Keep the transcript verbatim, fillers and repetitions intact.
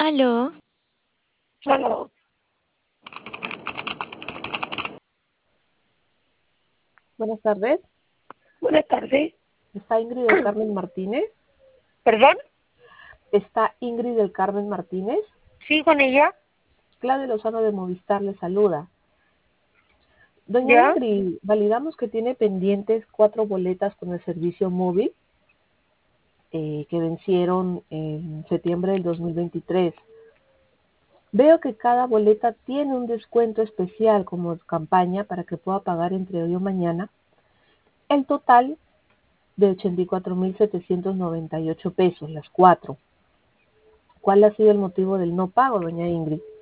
Aló, Aló, Buenas tardes. buenas tardes. ¿Está Ingrid del Carmen Martínez? ¿Perdón? ¿Está Ingrid del Carmen Martínez? ¿Sí, con ella? Claudia Lozano de Movistar le saluda. Doña ¿Ya? Ingrid, validamos que tiene pendientes cuatro boletas con el servicio móvil eh, que vencieron en septiembre del dos mil veintitrés. Veo que cada boleta tiene un descuento especial como campaña para que pueda pagar entre hoy o mañana el total de ochenta y cuatro mil setecientos noventa y ocho pesos, las cuatro. ¿Cuál ha sido el motivo del no pago, doña Ingrid?